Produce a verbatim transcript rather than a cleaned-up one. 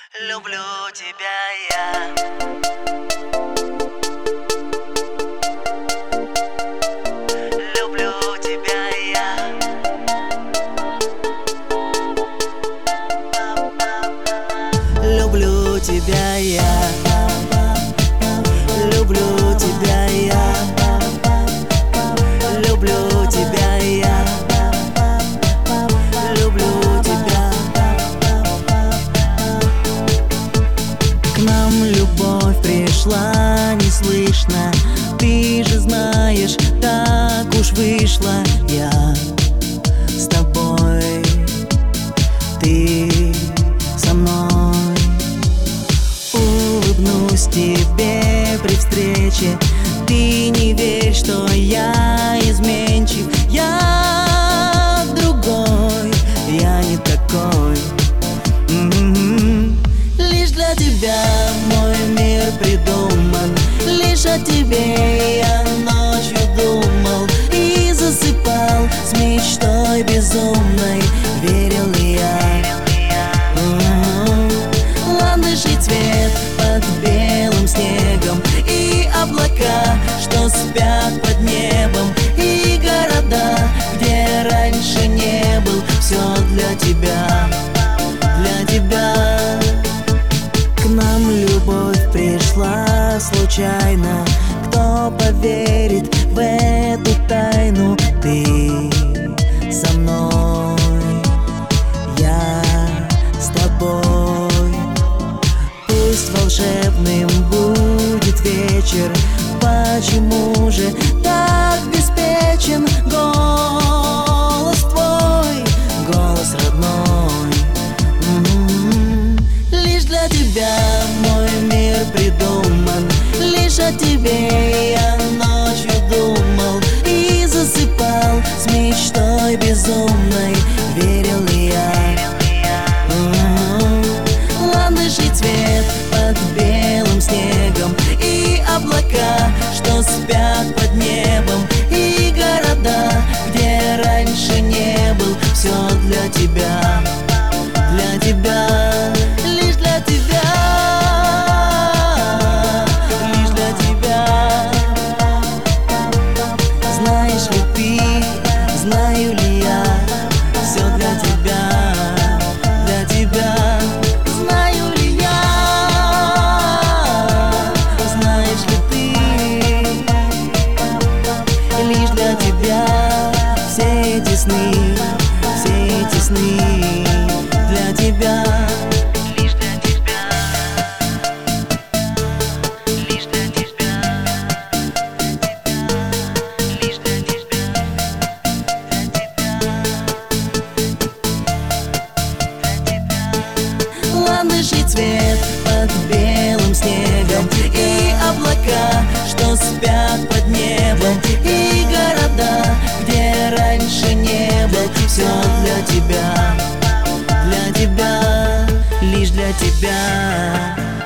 Люблю тебя я. Люблю тебя я. Люблю тебя я. Люблю тебя я. Люблю тебя я. Люблю тебя. К нам любовь пришла неслышно. Ты же знаешь, так уж вышло. Я с тобой, ты со мной. Улыбнусь тебе при встрече. Ты не верь, что я изменчив. Я другой, я не такой. М-м-м. Лишь для тебя мой мир придуман. Лишь о тебе я ночью думал и засыпал с мечтой безумной. Верил ли я? Ландышей цвет под белым снегом и облака, что спят под небом, и города, где раньше не был. Все для тебя, для тебя. К нам любовь пришла случайно. Кто поверит в эту тайну? Ты со мной, я с тобой. Пусть волшебным будет вечер. Почему же так беспечен голос твой, голос родной? М-м-м. Лишь для тебя мой мир придуман. Лишь о тебе я ночью думал и засыпал с мечтой безумной. Верил ли я? Ландышей цвет под белым снегом и облака, что спят под небом, и города, где раньше не был. Все для тебя, для тебя, лишь для тебя, лишь для тебя. Знаешь ли ты, знаю ли я? Все для тебя, для тебя. Знаю ли я? Знаешь ли ты? Лишь для тебя все эти сны, все эти сны для тебя. Лишь для тебя, лишь для тебя, лишь для тебя, для тебя. Ландышей цвет под белым снегом и облака, что спят под небом, и города, где раньше не был. Все для тебя, для тебя, лишь для тебя.